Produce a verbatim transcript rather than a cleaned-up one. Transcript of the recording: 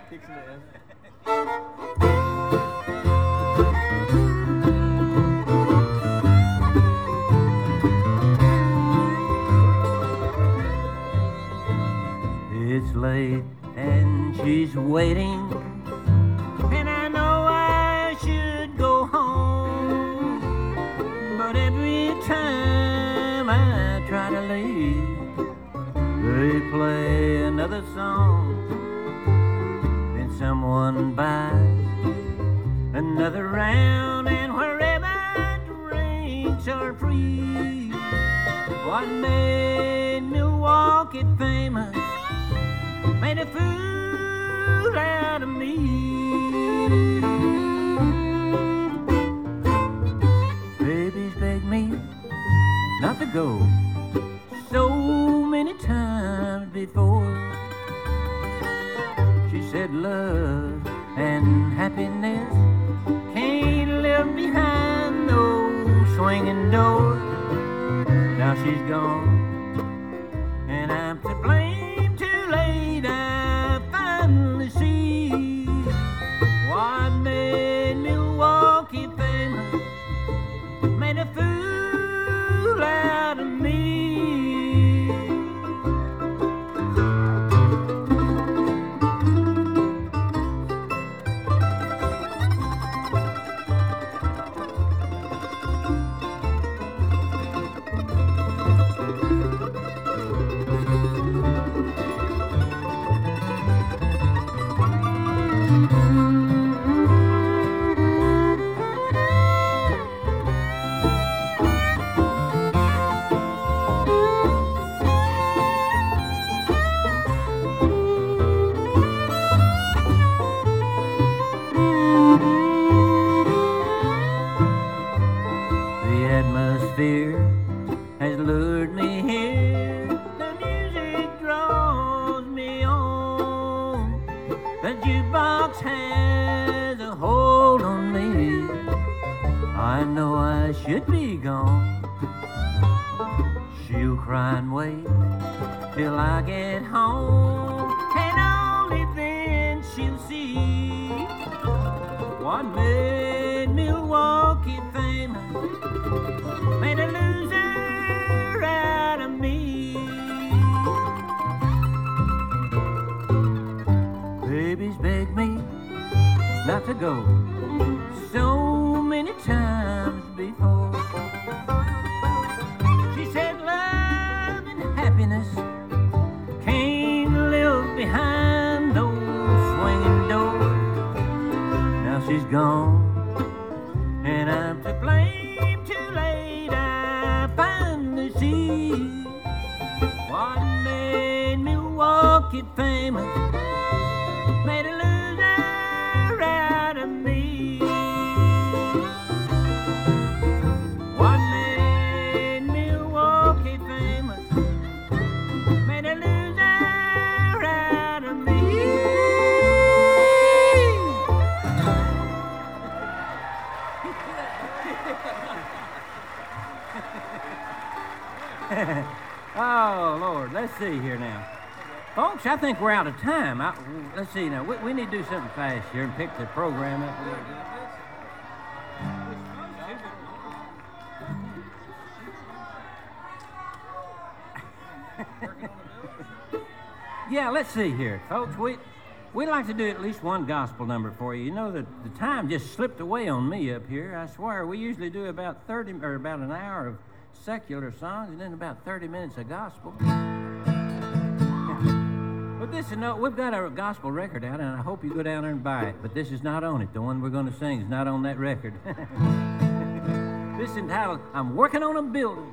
Kicks in the ass. It's late and she's waiting, and I know I should go home, but every time I try to leave, they play another song. Then someone buys another round, and wherever drinks are free. What made Milwaukee famous made a fool out of me. Baby's begged me not to go so many times before. She said love and happiness can't live behind those swinging doors. Now she's gone, and I'm to blame. Too late, I finally see what made Milwaukee famous made a fool out of me. Atmosphere has lured me here. The music draws me on. The jukebox has a hold on me. I know I should be gone. She'll cry and wait till I get home, and only then she'll see what made Milwaukee famous made a loser out of me. Baby's begged me not to go so many times before. She said love and happiness can't live behind those swinging doors. Now she's gone, and I'm to blame. Too late, I finally see what made Milwaukee famous made a loser out of me. What made Milwaukee famous made a loser out of me. Oh, Lord, let's see here now. Folks, I think we're out of time. I, let's see now. We, we need to do something fast here and pick the program up. Yeah, let's see here, folks. We, we'd like to do at least one gospel number for you. You know, the, the time just slipped away on me up here. I swear, we usually do about thirty or about an hour of secular songs and then about thirty minutes of gospel. But this is no, we've got our gospel record out, and I hope you go down there and buy it. But this is not on it. The one we're going to sing is not on that record. This is entitled, I'm Working on a Building.